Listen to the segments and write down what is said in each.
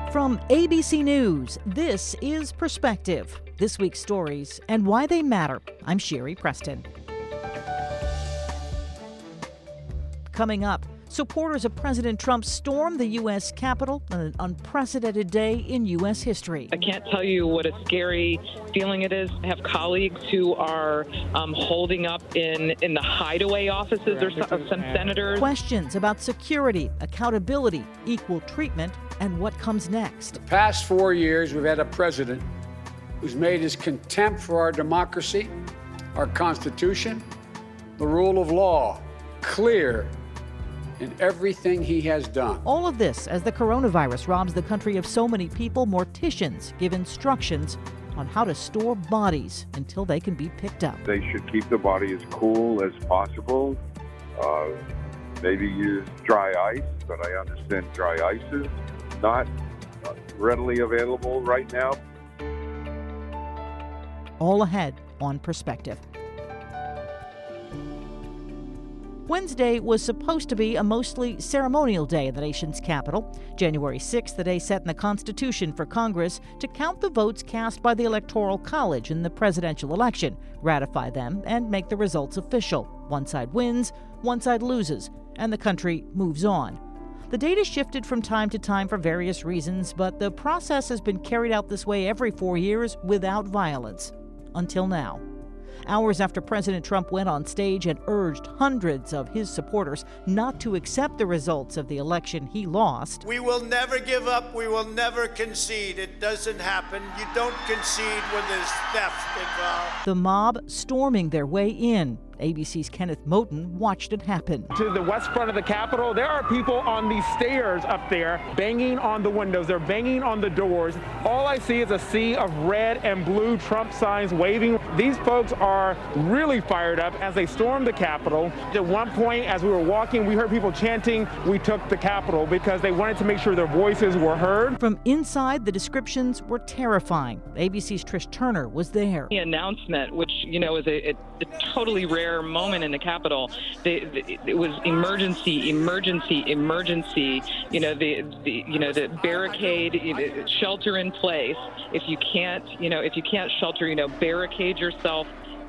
From ABC News, this is Perspective. This week's stories and why they matter. I'm Sherry Preston. Coming up, supporters of President Trump stormed the U.S. Capitol on an unprecedented day in U.S. history. I can't tell you what a scary feeling it is. I have colleagues who are holding up in the hideaway offices of some senators. Questions about security, accountability, equal treatment, and what comes next. The past 4 years, we've had a president who's made his contempt for our democracy, our Constitution, the rule of law clear in everything he has done. All of this as the coronavirus robs the country of so many people. Morticians give instructions on how to store bodies until they can be picked up. They should keep the body as cool as possible. Maybe use dry ice, but I understand dry ice is not readily available right now. All ahead on Perspective. Wednesday was supposed to be a mostly ceremonial day in the nation's capital. January 6th, the day set in the Constitution for Congress to count the votes cast by the Electoral College in the presidential election, ratify them, and make the results official. One side wins, one side loses, and the country moves on. The date has shifted from time to time for various reasons, but the process has been carried out this way every 4 years without violence. Until now. Hours after President Trump went on stage and urged hundreds of his supporters not to accept the results of the election he lost. We will never give up. We will never concede. It doesn't happen. You don't concede when there's theft involved. The mob storming their way in. ABC's Kenneth Moton watched it happen. To the west front of the Capitol, there are people on these stairs up there banging on the windows. They're banging on the doors. All I see is a sea of red and blue Trump signs waving. These folks are really fired up as they storm the Capitol. At one point, as we were walking, we heard people chanting, "We took the Capitol," because they wanted to make sure their voices were heard. From inside, the descriptions were terrifying. ABC's Trish Turner was there. The announcement, which, is a totally rare moment in the Capitol. It was emergency. The barricade, shelter in place. If you can't shelter, barricade yourself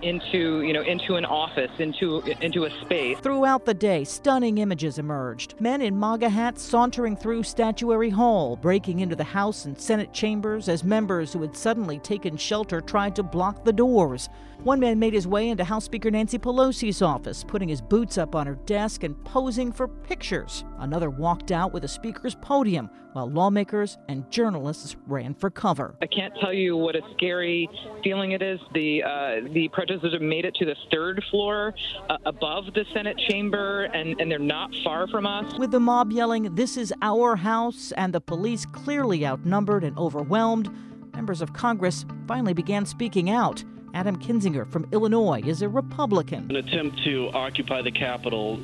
into an office, into a space. Throughout the day, stunning images emerged. Men in MAGA hats sauntering through Statuary Hall, breaking into the House and Senate chambers as members who had suddenly taken shelter tried to block the doors. One man made his way into House Speaker Nancy Pelosi's office, putting his boots up on her desk and posing for pictures. Another walked out with a speaker's podium, while lawmakers and journalists ran for cover. I can't tell you what a scary feeling it is. The protesters have made it to the third floor above the Senate chamber, and they're not far from us. With the mob yelling, "This is our house," and the police clearly outnumbered and overwhelmed, members of Congress finally began speaking out. Adam Kinzinger from Illinois is a Republican. An attempt to occupy the Capitol,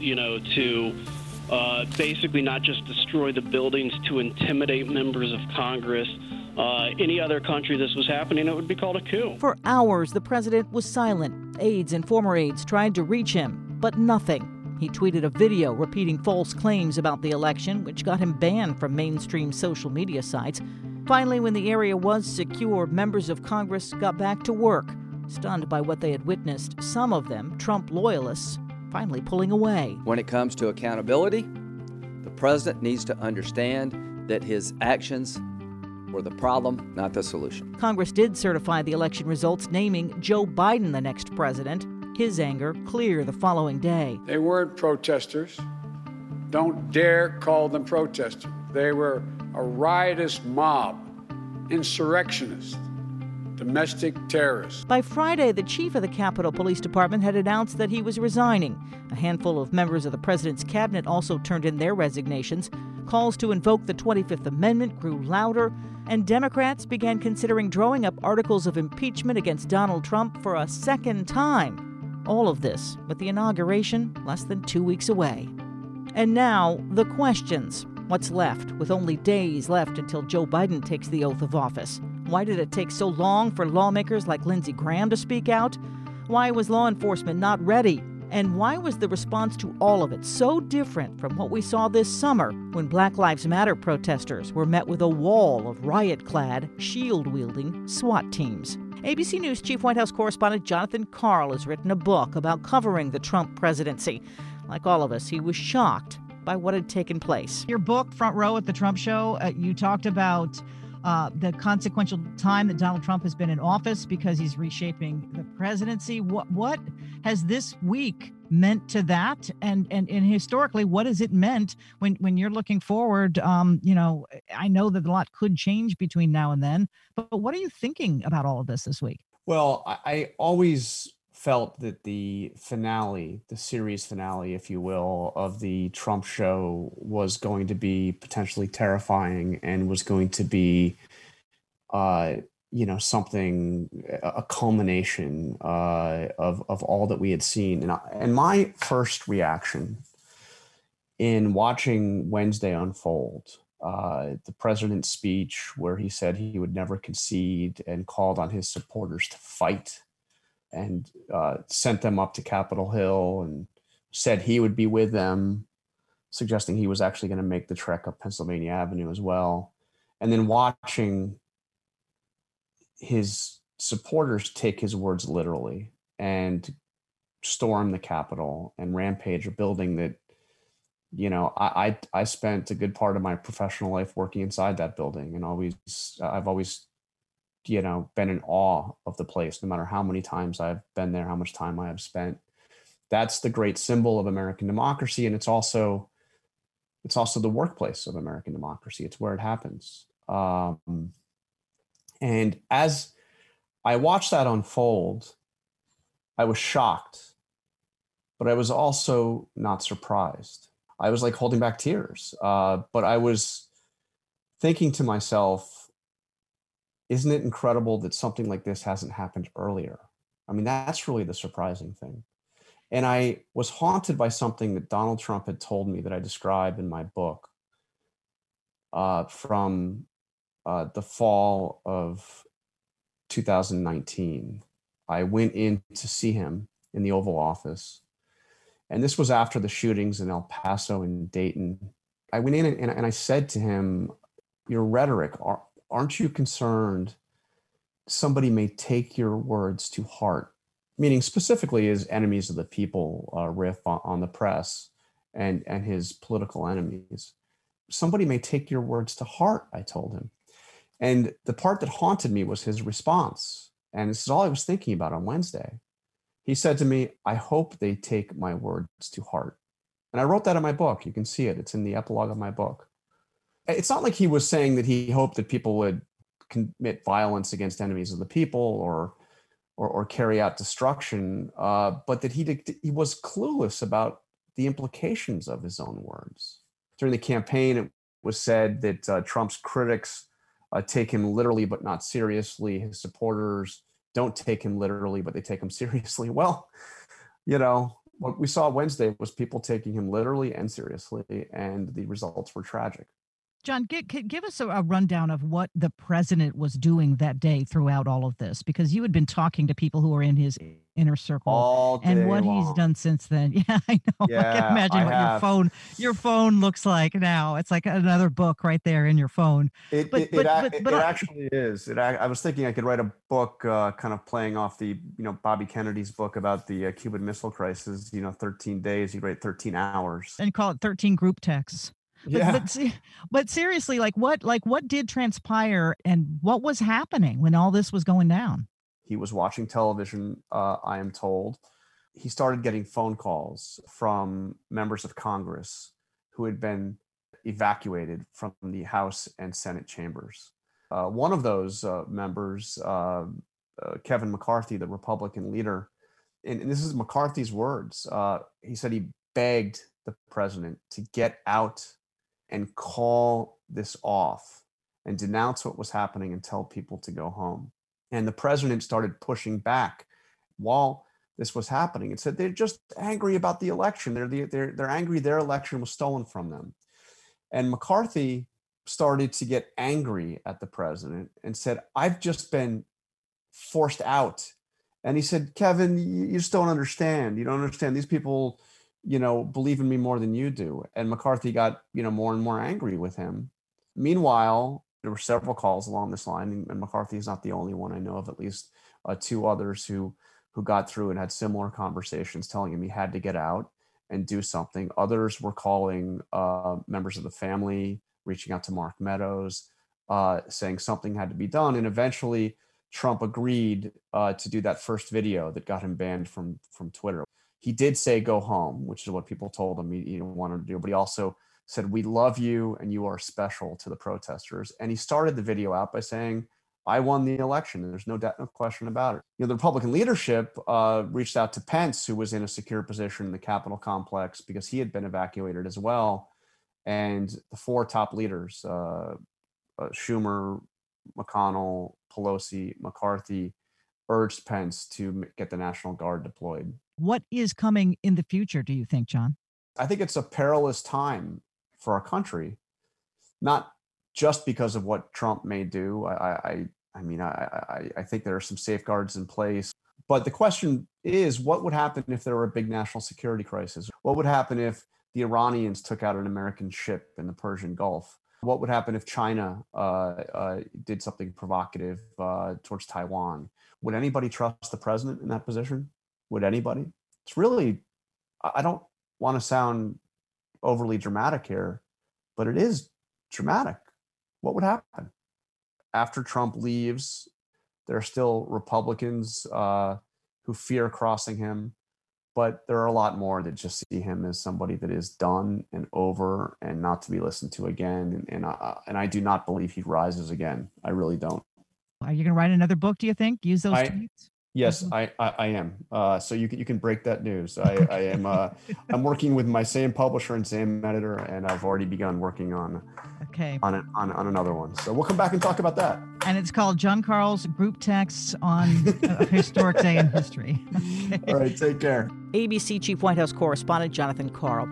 to basically not just destroy the buildings, to intimidate members of Congress. Any other country this was happening, it would be called a coup. For hours, the president was silent. Aides and former aides tried to reach him, but nothing. He tweeted a video repeating false claims about the election, which got him banned from mainstream social media sites. Finally, when the area was secure, members of Congress got back to work. Stunned by what they had witnessed, some of them, Trump loyalists, finally pulling away. When it comes to accountability, the president needs to understand that his actions were the problem, not the solution. Congress did certify the election results, naming Joe Biden the next president. His anger clear the following day. They weren't protesters. Don't dare call them protesters. They were a riotous mob, insurrectionists, domestic terrorists. By Friday, the chief of the Capitol Police Department had announced that he was resigning. A handful of members of the president's cabinet also turned in their resignations. Calls to invoke the 25th Amendment grew louder, and Democrats began considering drawing up articles of impeachment against Donald Trump for a second time. All of this with the inauguration less than 2 weeks away. And now, the questions. What's left, with only days left until Joe Biden takes the oath of office? Why did it take so long for lawmakers like Lindsey Graham to speak out? Why was law enforcement not ready? And why was the response to all of it so different from what we saw this summer when Black Lives Matter protesters were met with a wall of riot-clad, shield-wielding SWAT teams? ABC News Chief White House correspondent Jonathan Karl has written a book about covering the Trump presidency. Like all of us, he was shocked by what had taken place. Your book, Front Row at the Trump Show, you talked about the consequential time that Donald Trump has been in office because he's reshaping the presidency. What has this week meant to that? And historically, what has it meant when you're looking forward? I know that a lot could change between now and then, but what are you thinking about all of this week? Well, I always felt that the finale, the series finale, if you will, of the Trump show was going to be potentially terrifying and was going to be, something, a culmination of all that we had seen. And my first reaction in watching Wednesday unfold, the president's speech where he said he would never concede and called on his supporters to fight, and sent them up to Capitol Hill and said he would be with them, suggesting he was actually going to make the trek up Pennsylvania Avenue as well. And then watching his supporters take his words literally and storm the Capitol and rampage a building that, I spent a good part of my professional life working inside that building, and I've always been in awe of the place, no matter how many times I've been there, how much time I have spent. That's the great symbol of American democracy. And it's also the workplace of American democracy. It's where it happens. And as I watched that unfold, I was shocked, but I was also not surprised. I was like holding back tears. But I was thinking to myself, isn't it incredible that something like this hasn't happened earlier? I mean, that's really the surprising thing. And I was haunted by something that Donald Trump had told me that I describe in my book from the fall of 2019. I went in to see him in the Oval Office. And this was after the shootings in El Paso and Dayton. I went in and I said to him, your rhetoric, aren't you concerned somebody may take your words to heart? Meaning specifically his enemies of the people riff on the press and his political enemies. Somebody may take your words to heart, I told him. And the part that haunted me was his response. And this is all I was thinking about on Wednesday. He said to me, I hope they take my words to heart. And I wrote that in my book. You can see it. It's in the epilogue of my book. It's not like he was saying that he hoped that people would commit violence against enemies of the people or carry out destruction, but that he was clueless about the implications of his own words. During the campaign, it was said that Trump's critics take him literally but not seriously. His supporters don't take him literally, but they take him seriously. Well, what we saw Wednesday was people taking him literally and seriously, and the results were tragic. John, give us a rundown of what the president was doing that day throughout all of this, because you had been talking to people who are in his inner circle all day and what long. He's done since then. Yeah, I know. Yeah, I can imagine what your phone looks like now. It's like another book right there in your phone. It actually is. I was thinking I could write a book kind of playing off the, Bobby Kennedy's book about the Cuban Missile Crisis, 13 days, you write 13 hours. And call it 13 group texts. But seriously, what did transpire and what was happening when all this was going down? He was watching television, I am told. He started getting phone calls from members of Congress who had been evacuated from the House and Senate chambers. One of those members, Kevin McCarthy, the Republican leader, and this is McCarthy's words, he said he begged the president to get out and call this off and denounce what was happening and tell people to go home. And the president started pushing back while this was happening and said they're just angry about the election. They're angry their election was stolen from them. And McCarthy started to get angry at the president and said, I've just been forced out And he said, Kevin, you just don't understand. You don't understand. These people, believe in me more than you do. And McCarthy got, more and more angry with him. Meanwhile, there were several calls along this line, and McCarthy is not the only one. I know of at least two others who got through and had similar conversations telling him he had to get out and do something. Others were calling members of the family, reaching out to Mark Meadows, saying something had to be done. And eventually Trump agreed to do that first video that got him banned from Twitter. He did say go home, which is what people told him he wanted to do, but he also said, we love you and you are special to the protesters. And he started the video out by saying, I won the election. And there's no question about it. The Republican leadership reached out to Pence, who was in a secure position in the Capitol complex because he had been evacuated as well. And the four top leaders, Schumer, McConnell, Pelosi, McCarthy, urged Pence to get the National Guard deployed. What is coming in the future, do you think, John? I think it's a perilous time for our country, not just because of what Trump may do. I think there are some safeguards in place. But the question is, what would happen if there were a big national security crisis? What would happen if the Iranians took out an American ship in the Persian Gulf? What would happen if China did something provocative towards Taiwan? Would anybody trust the president in that position? Would anybody? It's really, I don't want to sound overly dramatic here, but it is dramatic. What would happen? After Trump leaves, there are still Republicans who fear crossing him, but there are a lot more that just see him as somebody that is done and over and not to be listened to again. And I do not believe he rises again. I really don't. Are you going to write another book, do you think? Use those tweets? Yes, I am. So you can break that news. I am. I'm working with my same publisher and same editor, and I've already begun working on another one. So we'll come back and talk about that. And it's called Jon Karl's Group Texts on a Historic Day in History. All right, take care. ABC Chief White House Correspondent Jonathan Karl.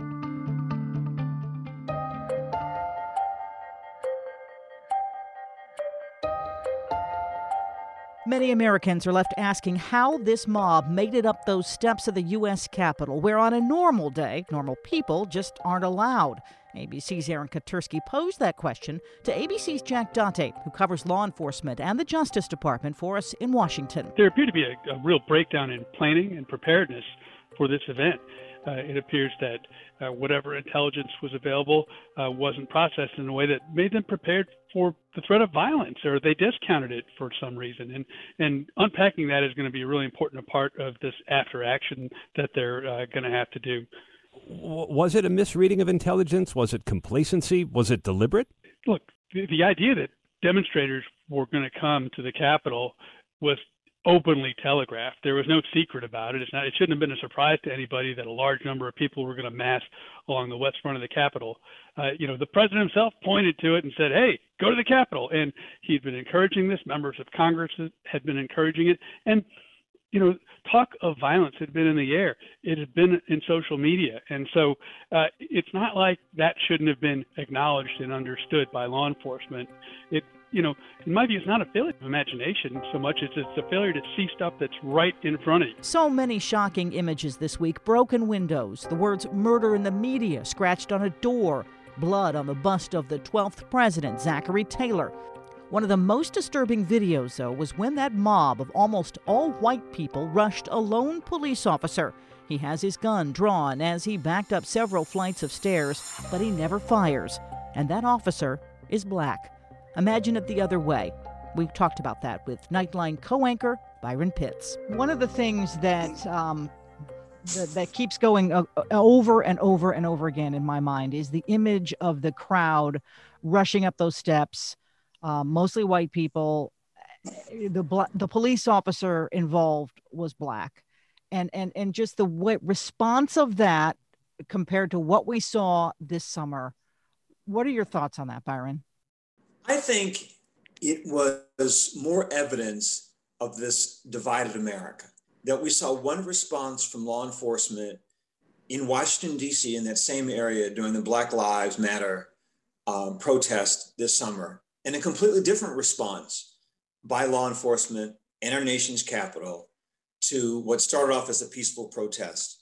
Many Americans are left asking how this mob made it up those steps of the U.S. Capitol, where on a normal day, normal people just aren't allowed. ABC's Aaron Katersky posed that question to ABC's Jack Date, who covers law enforcement and the Justice Department for us in Washington. There appeared to be a real breakdown in planning and preparedness for this event. It appears that whatever intelligence was available wasn't processed in a way that made them prepared for the threat of violence, or they discounted it for some reason. And unpacking that is going to be a really important part of this after action that they're going to have to do. Was it a misreading of intelligence? Was it complacency? Was it deliberate? Look, the idea that demonstrators were going to come to the Capitol was openly telegraphed. There was no secret about it. It shouldn't have been a surprise to anybody that a large number of people were going to mass along the west front of the Capitol. The president himself pointed to it and said, hey, go to the Capitol. And he'd been encouraging this. Members of Congress had been encouraging it. And, talk of violence had been in the air. It had been in social media. And so it's not like that shouldn't have been acknowledged and understood by law enforcement. In my view, it's not a failure of imagination so much as it's a failure to see stuff that's right in front of you. So many shocking images this week. Broken windows, the words murder in the media scratched on a door, blood on the bust of the 12th president, Zachary Taylor. One of the most disturbing videos, though, was when that mob of almost all white people rushed a lone police officer. He has his gun drawn as he backed up several flights of stairs, but he never fires. And that officer is black. Imagine it the other way. We've talked about that with Nightline co-anchor Byron Pitts. One of the things that that keeps going over and over and over again in my mind is the image of the crowd rushing up those steps, mostly white people. The police officer involved was black, and just the response of that compared to what we saw this summer. What are your thoughts on that, Byron? I think it was more evidence of this divided America, that we saw one response from law enforcement in Washington, D.C., in that same area during the Black Lives Matter protest this summer, and a completely different response by law enforcement in our nation's capital to what started off as a peaceful protest.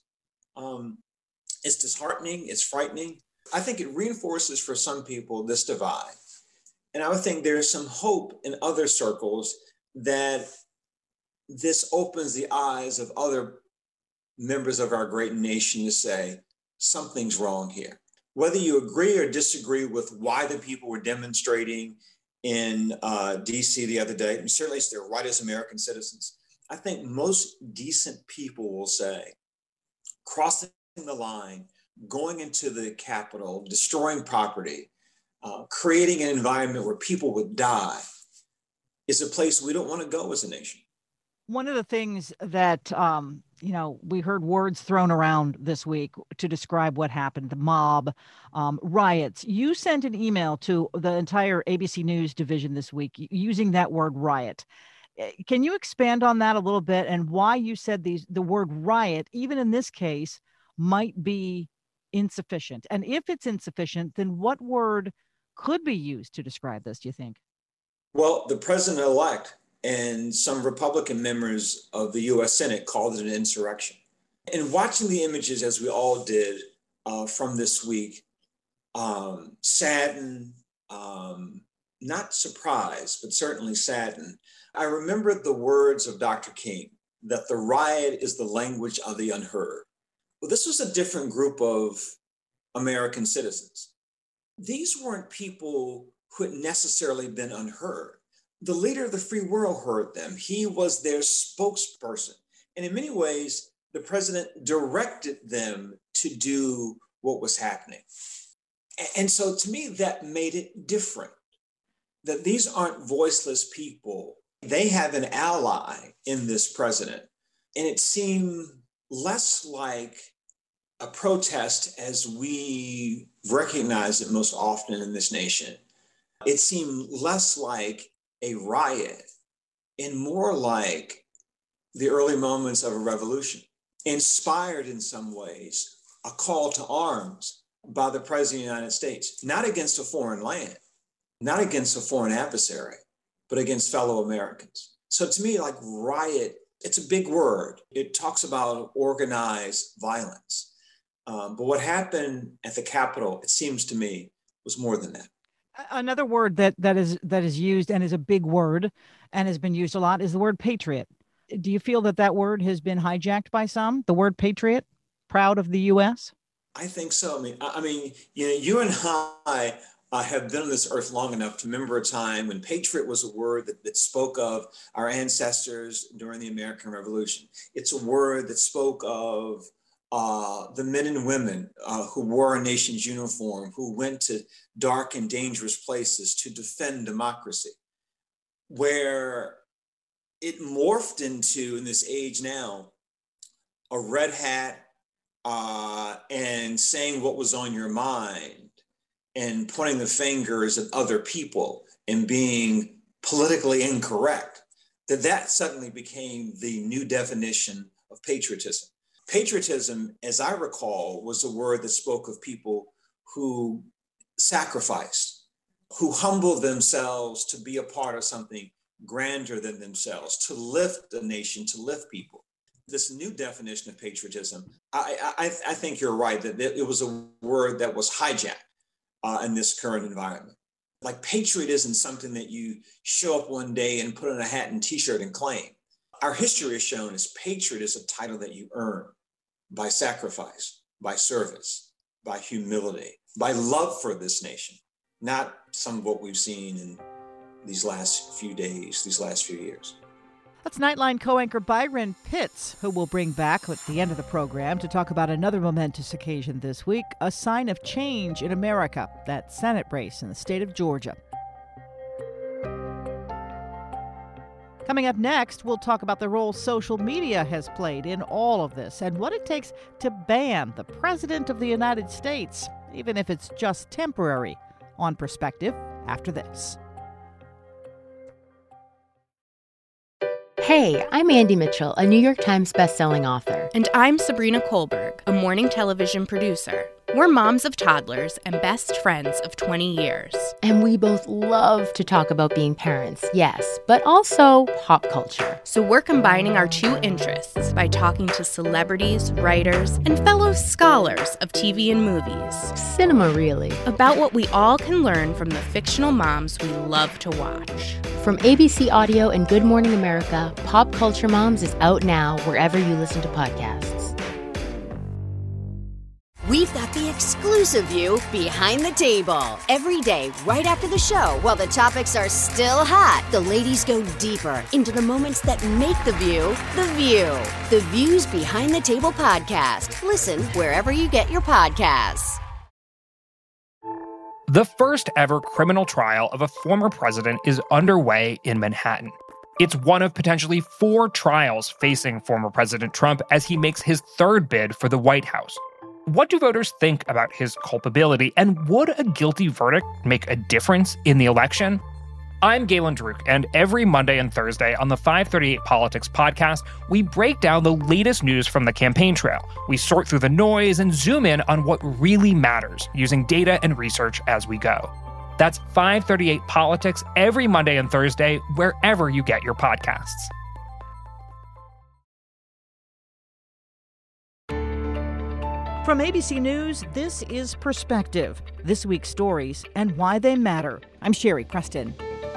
It's disheartening, it's frightening. I think it reinforces for some people this divide. And I would think there's some hope in other circles that this opens the eyes of other members of our great nation to say, something's wrong here. Whether you agree or disagree with why the people were demonstrating in DC the other day, and certainly it's their right as American citizens, I think most decent people will say, crossing the line, going into the Capitol, destroying property, creating an environment where people would die is a place we don't want to go as a nation. One of the things that, we heard words thrown around this week to describe what happened, the mob, riots. You sent an email to the entire ABC News division this week using that word riot. Can you expand on that a little bit and why you said the word riot, even in this case, might be insufficient? And if it's insufficient, then what word could be used to describe this, do you think? Well, the president-elect and some Republican members of the U.S. Senate called it an insurrection. And watching the images, as we all did from this week, saddened, not surprised, but certainly saddened. I remembered the words of Dr. King, that the riot is the language of the unheard. Well, this was a different group of American citizens. These weren't people who had necessarily been unheard. The leader of the free world heard them. He was their spokesperson. And in many ways, the president directed them to do what was happening. And so to me, that made it different, that these aren't voiceless people. They have an ally in this president. And it seemed less like a protest as we recognize it most often in this nation. It seemed less like a riot and more like the early moments of a revolution, inspired in some ways, a call to arms by the President of the United States, not against a foreign land, not against a foreign adversary, but against fellow Americans. So to me, like riot, it's a big word. It talks about organized violence. But what happened at the Capitol, it seems to me, was more than that. Another word that is used and is a big word and has been used a lot is the word patriot. Do you feel that word has been hijacked by some? The word patriot, proud of the U.S.? I think so. I mean, you and I have been on this earth long enough to remember a time when patriot was a word that spoke of our ancestors during the American Revolution. It's a word that spoke of the men and women who wore a nation's uniform, who went to dark and dangerous places to defend democracy. Where it morphed into, in this age now, a red hat and saying what was on your mind and pointing the fingers at other people and being politically incorrect, that suddenly became the new definition of patriotism. Patriotism, as I recall, was a word that spoke of people who sacrificed, who humbled themselves to be a part of something grander than themselves, to lift a nation, to lift people. This new definition of patriotism, I think you're right, that it was a word that was hijacked in this current environment. Like patriot isn't something that you show up one day and put on a hat and t-shirt and claim. Our history has shown is patriot is a title that you earn by sacrifice, by service, by humility, by love for this nation, not some of what we've seen in these last few days, these last few years. That's Nightline co-anchor Byron Pitts, who we'll bring back at the end of the program to talk about another momentous occasion this week, a sign of change in America, that Senate race in the state of Georgia. Coming up next, we'll talk about the role social media has played in all of this and what it takes to ban the President of the United States, even if it's just temporary. On Perspective, after this. Hey, I'm Andy Mitchell, a New York Times bestselling author. And I'm Sabrina Kohlberg, a morning television producer. We're moms of toddlers and best friends of 20 years. And we both love to talk about being parents, yes, but also pop culture. So we're combining our two interests by talking to celebrities, writers, and fellow scholars of TV and movies. Cinema, really. About what we all can learn from the fictional moms we love to watch. From ABC Audio and Good Morning America, Pop Culture Moms is out now wherever you listen to podcasts. We've got the exclusive view behind the table. Every day, right after the show, while the topics are still hot, the ladies go deeper into the moments that make The View, The View. The View's Behind the Table podcast. Listen wherever you get your podcasts. The first ever criminal trial of a former president is underway in Manhattan. It's one of potentially 4 trials facing former President Trump as he makes his third bid for the White House. What do voters think about his culpability, and would a guilty verdict make a difference in the election? I'm Galen Druk, and every Monday and Thursday on the 538 Politics podcast, we break down the latest news from the campaign trail. We sort through the noise and zoom in on what really matters, using data and research as we go. That's 538 Politics every Monday and Thursday, wherever you get your podcasts. From ABC News, this is Perspective, this week's stories and why they matter. I'm Sherry Preston.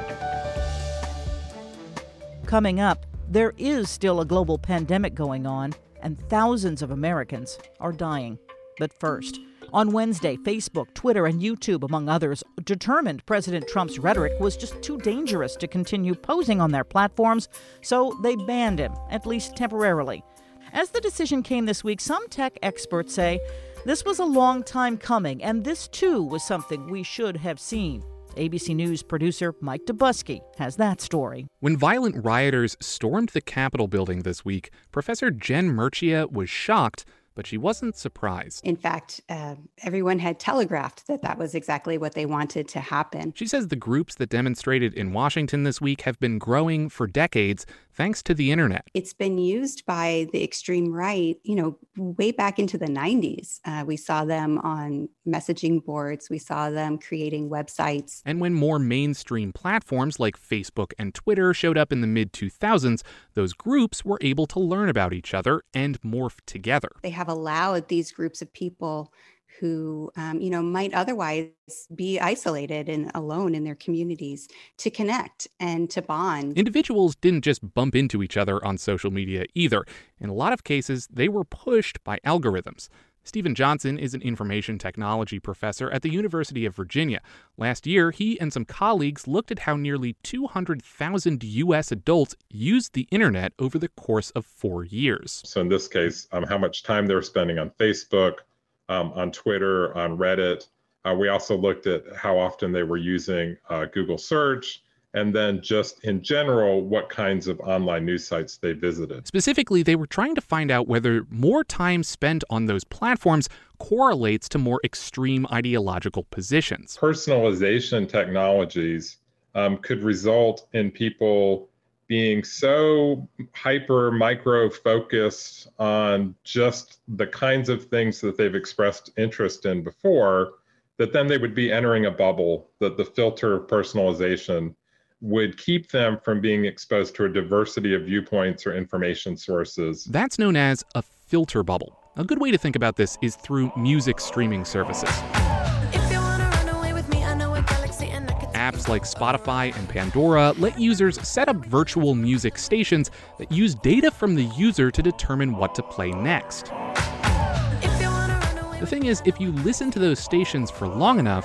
Coming up, there is still a global pandemic going on, and thousands of Americans are dying. But first, on Wednesday, Facebook, Twitter, and YouTube, among others, determined President Trump's rhetoric was just too dangerous to continue posing on their platforms, so they banned him, at least temporarily. As the decision came this week, some tech experts say this was a long time coming, and this too was something we should have seen. ABC News producer Mike Dubusky has that story. When violent rioters stormed the Capitol building this week, Professor Jen Murcia was shocked, but she wasn't surprised. In fact, everyone had telegraphed that that was exactly what they wanted to happen. She says the groups that demonstrated in Washington this week have been growing for decades thanks to the internet. It's been used by the extreme right, way back into the 90s. We saw them on messaging boards. We saw them creating websites. And when more mainstream platforms like Facebook and Twitter showed up in the mid-2000s, those groups were able to learn about each other and morph together. They have allowed these groups of people who, might otherwise be isolated and alone in their communities to connect and to bond. Individuals didn't just bump into each other on social media either. In a lot of cases, they were pushed by algorithms. Stephen Johnson is an information technology professor at the University of Virginia. Last year, he and some colleagues looked at how nearly 200,000 U.S. adults used the internet over the course of 4 years. So in this case, how much time they're spending on Facebook, on Twitter, on Reddit. We also looked at how often they were using Google search, and then just in general, what kinds of online news sites they visited. Specifically, they were trying to find out whether more time spent on those platforms correlates to more extreme ideological positions. Personalization technologies could result in people being so hyper micro focused on just the kinds of things that they've expressed interest in before, that then they would be entering a bubble, that the filter of personalization would keep them from being exposed to a diversity of viewpoints or information sources. That's known as a filter bubble. A good way to think about this is through music streaming services. Apps like Spotify and Pandora let users set up virtual music stations that use data from the user to determine what to play next. The thing is, if you listen to those stations for long enough,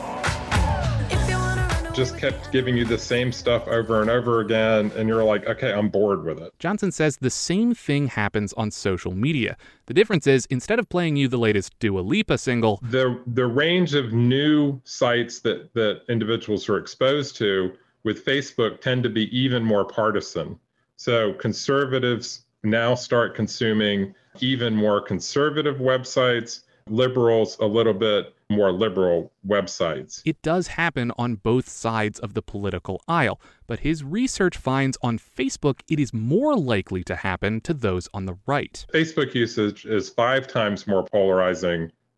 just kept giving you the same stuff over and over again, and you're like, okay, I'm bored with it. Johnson says the same thing happens on social media. The difference is, instead of playing you the latest Dua Lipa single, the range of new sites that individuals are exposed to with Facebook tend to be even more partisan. So conservatives now start consuming even more conservative websites, liberals a little bit more liberal websites. It does happen on both sides of the political aisle, but his research finds on Facebook it is more likely to happen to those on the right. Facebook usage is 5 times more polarizing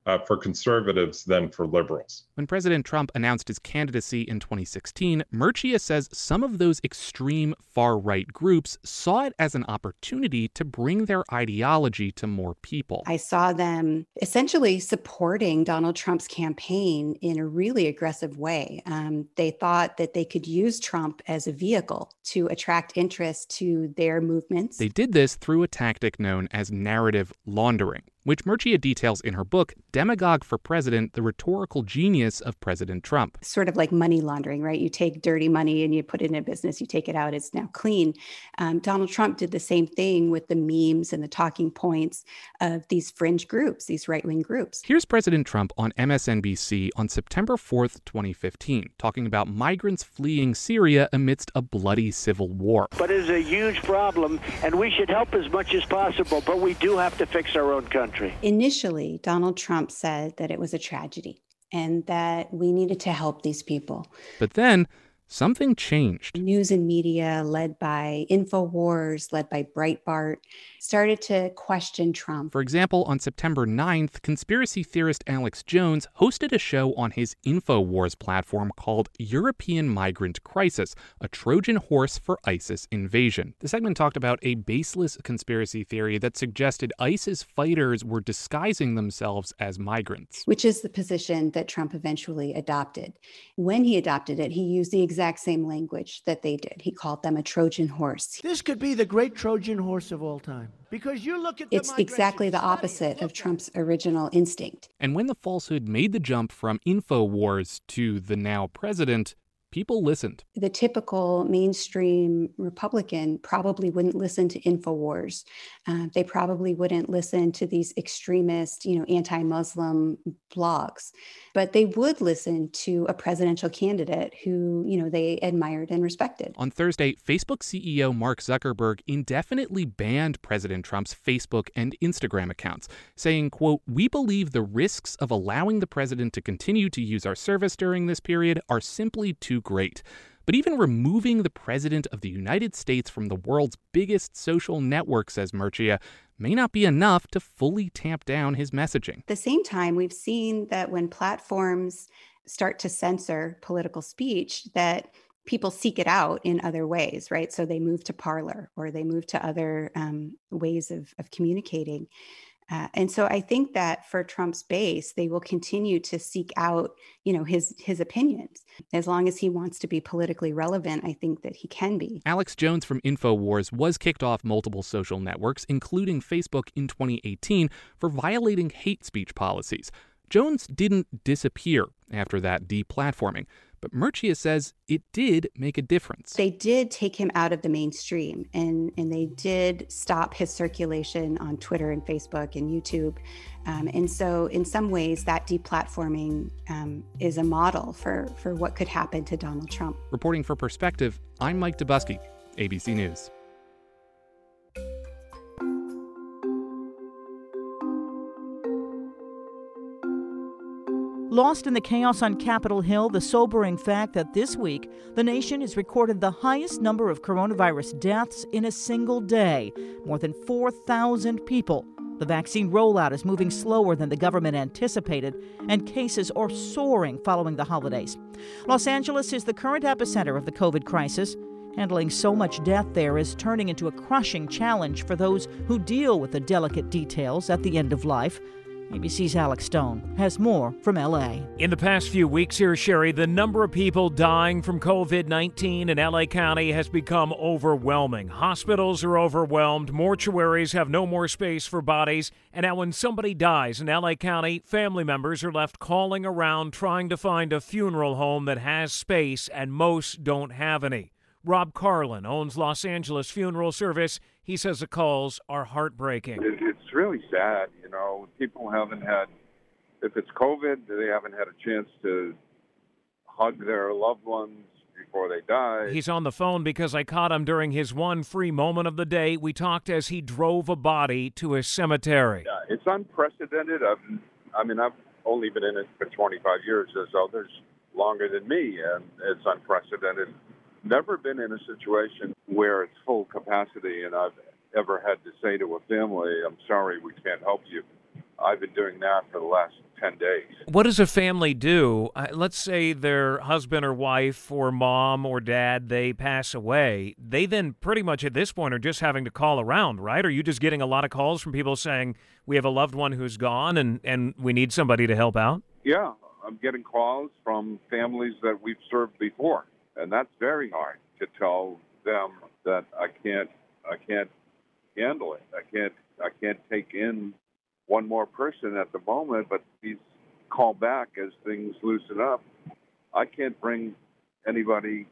for conservatives than for liberals. When President Trump announced his candidacy in 2016, Murchia says some of those extreme far-right groups saw it as an opportunity to bring their ideology to more people. I saw them essentially supporting Donald Trump's campaign in a really aggressive way. They thought that they could use Trump as a vehicle to attract interest to their movements. They did this through a tactic known as narrative laundering, which Murchia details in her book, Demagogue for President, The Rhetorical Genius of President Trump. Sort of like money laundering, right? You take dirty money and you put it in a business, you take it out, it's now clean. Donald Trump did the same thing with the memes and the talking points of these fringe groups, these right-wing groups. Here's President Trump on MSNBC on September 4th, 2015, talking about migrants fleeing Syria amidst a bloody civil war. But it is a huge problem, and we should help as much as possible, but we do have to fix our own country. Initially, Donald Trump said that it was a tragedy and that we needed to help these people. But then something changed. News and media, led by InfoWars, led by Breitbart, started to question Trump. For example, on September 9th, conspiracy theorist Alex Jones hosted a show on his InfoWars platform called European Migrant Crisis, a Trojan horse for ISIS invasion. The segment talked about a baseless conspiracy theory that suggested ISIS fighters were disguising themselves as migrants. Which is the position that Trump eventually adopted. When he adopted it, he used the exact same language that they did. He called them a Trojan horse. This could be the great Trojan horse of all time. Because you look at it's exactly the opposite of Trump's original instinct. And when the falsehood made the jump from InfoWars to the now president, people listened. The typical mainstream Republican probably wouldn't listen to InfoWars. They probably wouldn't listen to these extremist, anti-Muslim blogs. But they would listen to a presidential candidate who, they admired and respected. On Thursday, Facebook CEO Mark Zuckerberg indefinitely banned President Trump's Facebook and Instagram accounts, saying, quote, "We believe the risks of allowing the president to continue to use our service during this period are simply too great." But even removing the president of the United States from the world's biggest social network, says Murchia, may not be enough to fully tamp down his messaging. At the same time, we've seen that when platforms start to censor political speech, that people seek it out in other ways, right? So they move to Parler or they move to other ways of communicating. And so I think that for Trump's base, they will continue to seek out, his opinions. As long as he wants to be politically relevant, I think that he can be. Alex Jones from InfoWars was kicked off multiple social networks, including Facebook, in 2018 for violating hate speech policies. Jones didn't disappear after that deplatforming, but Murchia says it did make a difference. They did take him out of the mainstream, and they did stop his circulation on Twitter and Facebook and YouTube. And so in some ways, that deplatforming is a model for what could happen to Donald Trump. Reporting for Perspective, I'm Mike Dubusky, ABC News. Lost in the chaos on Capitol Hill, the sobering fact that this week the nation has recorded the highest number of coronavirus deaths in a single day, more than 4,000 people. The vaccine rollout is moving slower than the government anticipated, and cases are soaring following the holidays. Los Angeles is the current epicenter of the COVID crisis. Handling so much death there is turning into a crushing challenge for those who deal with the delicate details at the end of life. ABC's Alex Stone has more from L.A. In the past few weeks here, Sherry, the number of people dying from COVID-19 in L.A. County has become overwhelming. Hospitals are overwhelmed, mortuaries have no more space for bodies, and now when somebody dies in L.A. County, family members are left calling around trying to find a funeral home that has space, and most don't have any. Rob Carlin owns Los Angeles Funeral Service. He says the calls are heartbreaking. It's really sad, People haven't had, if it's COVID, they haven't had a chance to hug their loved ones before they die. He's on the phone because I caught him during his one free moment of the day. We talked as he drove a body to a cemetery. Yeah, it's unprecedented. I've only been in it for 25 years. There's others longer than me, and it's unprecedented. Never been in a situation where it's full capacity, and I've ever had to say to a family, "I'm sorry, we can't help you." I've been doing that for the last 10 days. What does a family do? Let's say their husband or wife or mom or dad, they pass away. They then pretty much at this point are just having to call around, right? Are you just getting a lot of calls from people saying, we have a loved one who's gone and we need somebody to help out? Yeah, I'm getting calls from families that we've served before. And that's very hard to tell them that I can't handle it. I can't take in one more person at the moment, but please call back as things loosen up. I can't bring anybody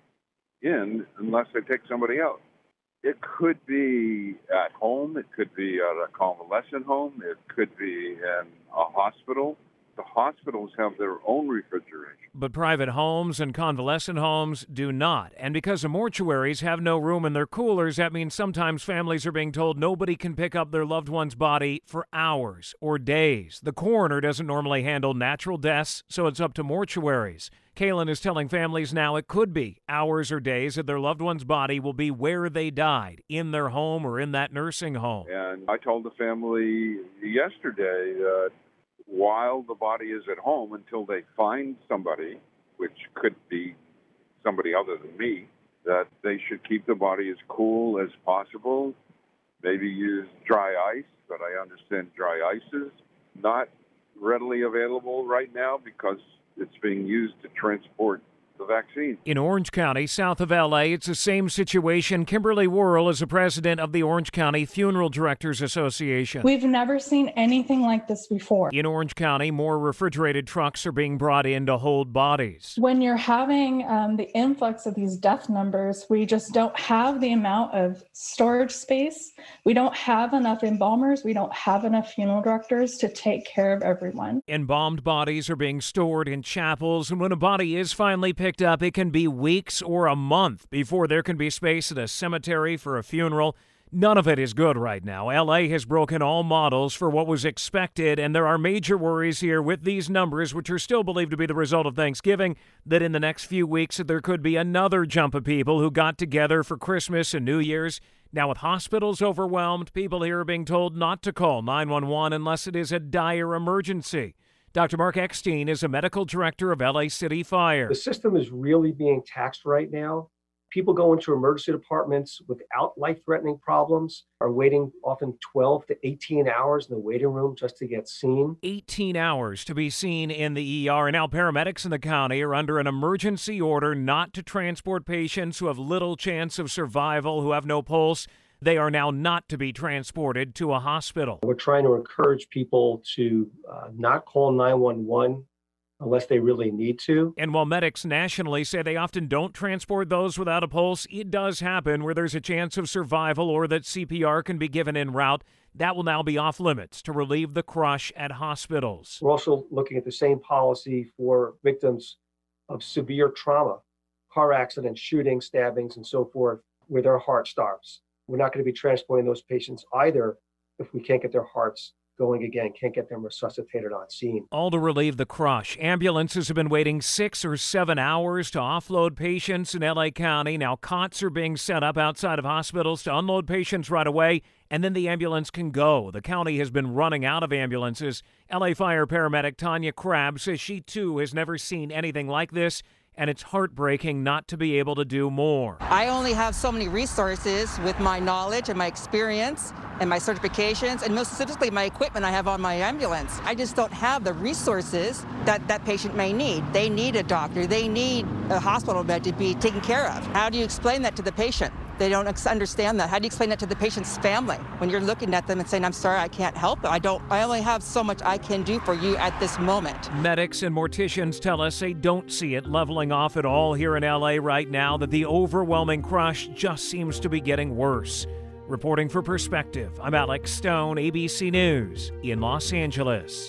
in unless I take somebody out. It could be at home. It could be at a convalescent home. It could be in a hospital. The hospitals have their own refrigeration. But private homes and convalescent homes do not. And because the mortuaries have no room in their coolers, that means sometimes families are being told nobody can pick up their loved one's body for hours or days. The coroner doesn't normally handle natural deaths, so it's up to mortuaries. Kaylin is telling families now it could be hours or days that their loved one's body will be where they died, in their home or in that nursing home. And I told the family yesterday that while the body is at home until they find somebody, which could be somebody other than me, that they should keep the body as cool as possible, maybe use dry ice, but I understand dry ice is not readily available right now because it's being used to transport the vaccine. In Orange County, south of L.A., it's the same situation. Kimberly Worrell is the president of the Orange County Funeral Directors Association. We've never seen anything like this before. In Orange County, more refrigerated trucks are being brought in to hold bodies. When you're having the influx of these death numbers, we just don't have the amount of storage space. We don't have enough embalmers. We don't have enough funeral directors to take care of everyone. Embalmed bodies are being stored in chapels, and when a body is finally picked up, it can be weeks or a month before there can be space at a cemetery for a funeral. None of it is good right now. L.A. has broken all models for what was expected, and there are major worries here with these numbers, which are still believed to be the result of Thanksgiving, that in the next few weeks there could be another jump of people who got together for Christmas and New Year's. Now, with hospitals overwhelmed, people here are being told not to call 911 unless it is a dire emergency. Dr. Mark Eckstein is a medical director of LA City Fire. The system is really being taxed right now. People go into emergency departments without life-threatening problems, are waiting often 12 to 18 hours in the waiting room just to get seen. 18 hours to be seen in the ER. And now paramedics in the county are under an emergency order not to transport patients who have little chance of survival, who have no pulse. They are now not to be transported to a hospital. We're trying to encourage people to not call 911 unless they really need to. And while medics nationally say they often don't transport those without a pulse, it does happen where there's a chance of survival or that CPR can be given en route. That will now be off limits to relieve the crush at hospitals. We're also looking at the same policy for victims of severe trauma, car accidents, shootings, stabbings, and so forth, where their heart stops. We're not going to be transporting those patients either if we can't get their hearts going again, can't get them resuscitated on scene. All to relieve the crush. Ambulances have been waiting 6 or 7 hours to offload patients in L.A. County. Now cots are being set up outside of hospitals to unload patients right away, and then the ambulance can go. The county has been running out of ambulances. L.A. Fire paramedic Tanya Crabb says she, too, has never seen anything like this, and it's heartbreaking not to be able to do more. I only have so many resources with my knowledge and my experience and my certifications, and most specifically my equipment I have on my ambulance. I just don't have the resources that that patient may need. They need a doctor. They need a hospital bed to be taken care of. How do you explain that to the patient? They don't understand that. How do you explain that to the patient's family when you're looking at them and saying, I'm sorry, I can't help it. I only have so much I can do for you at this moment. Medics and morticians tell us they don't see it leveling off at all here in LA right now, that the overwhelming crush just seems to be getting worse. Reporting for Perspective, I'm Alex Stone, ABC News in Los Angeles.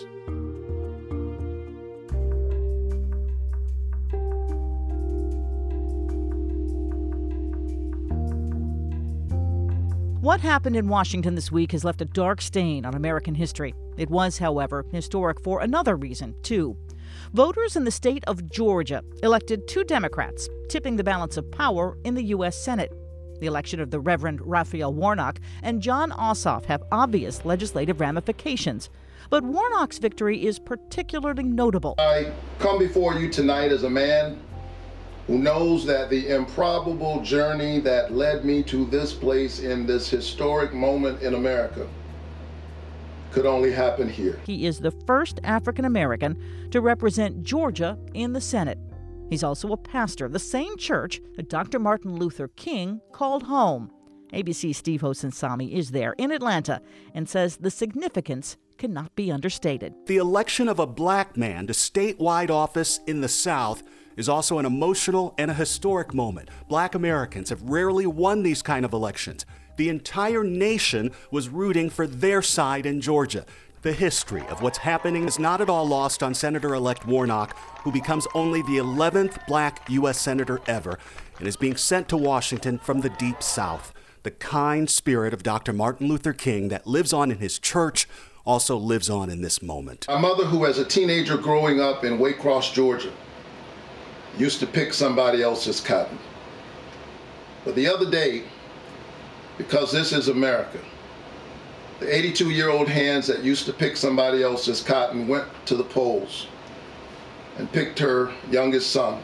What happened in Washington this week has left a dark stain on American history. It was, however, historic for another reason, too. Voters in the state of Georgia elected 2 Democrats, tipping the balance of power in the U.S. Senate. The election of the Reverend Raphael Warnock and Jon Ossoff have obvious legislative ramifications. But Warnock's victory is particularly notable. I come before you tonight as a man who knows that the improbable journey that led me to this place in this historic moment in America could only happen here. He is the first African American to represent Georgia in the Senate. He's also a pastor of the same church that Dr. Martin Luther King called home. ABC's Steve Hosen-Sami is there in Atlanta and says the significance cannot be understated. The election of a black man to statewide office in the South is also an emotional and a historic moment. Black Americans have rarely won these kind of elections. The entire nation was rooting for their side in Georgia. The history of what's happening is not at all lost on Senator-elect Warnock, who becomes only the 11th black U.S. senator ever and is being sent to Washington from the Deep South. The kind spirit of Dr. Martin Luther King that lives on in his church also lives on in this moment. My mother, who as a teenager growing up in Waycross, Georgia, used to pick somebody else's cotton. But the other day, because this is America, the 82-year-old hands that used to pick somebody else's cotton went to the polls and picked her youngest son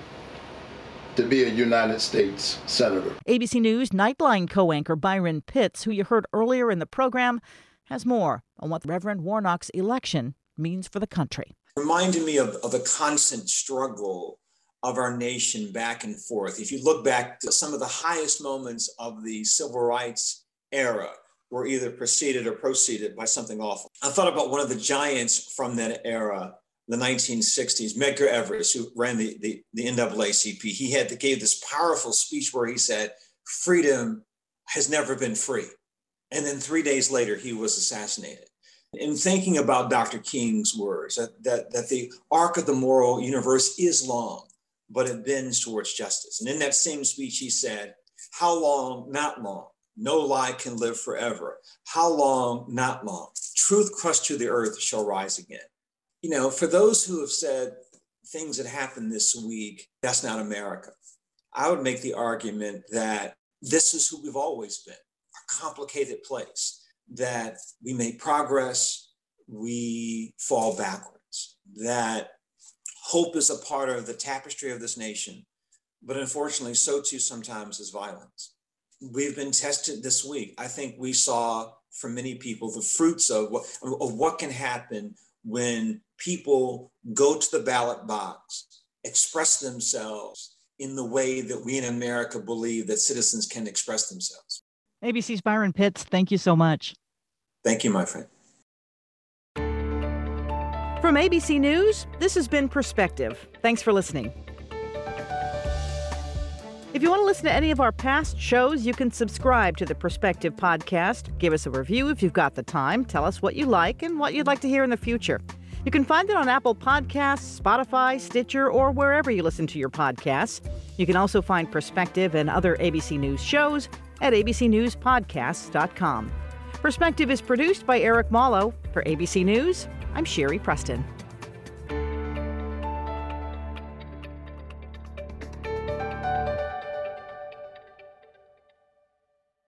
to be a United States Senator. ABC News Nightline co-anchor Byron Pitts, who you heard earlier in the program, has more on what Reverend Warnock's election means for the country. Reminded me of a constant struggle of our nation back and forth. If you look back to some of the highest moments of the civil rights era were either preceded or proceeded by something awful. I thought about one of the giants from that era, the 1960s, Medgar Evers, who ran the NAACP. He gave this powerful speech where he said, freedom has never been free. And then 3 days later, he was assassinated. In thinking about Dr. King's words, that the arc of the moral universe is long, but it bends towards justice. And in that same speech, he said, how long, not long. No lie can live forever. How long, not long. Truth crushed to the earth shall rise again. You know, for those who have said things that happened this week, that's not America. I would make the argument that this is who we've always been, a complicated place, that we make progress, we fall backwards, that hope is a part of the tapestry of this nation, but unfortunately, so too sometimes is violence. We've been tested this week. I think we saw from many people the fruits of what can happen when people go to the ballot box, express themselves in the way that we in America believe that citizens can express themselves. ABC's Byron Pitts, thank you so much. Thank you, my friend. From ABC News, this has been Perspective. Thanks for listening. If you want to listen to any of our past shows, you can subscribe to the Perspective podcast. Give us a review if you've got the time. Tell us what you like and what you'd like to hear in the future. You can find it on Apple Podcasts, Spotify, Stitcher, or wherever you listen to your podcasts. You can also find Perspective and other ABC News shows at abcnewspodcasts.com. Perspective is produced by Eric Mallow. For ABC News, I'm Sherry Preston.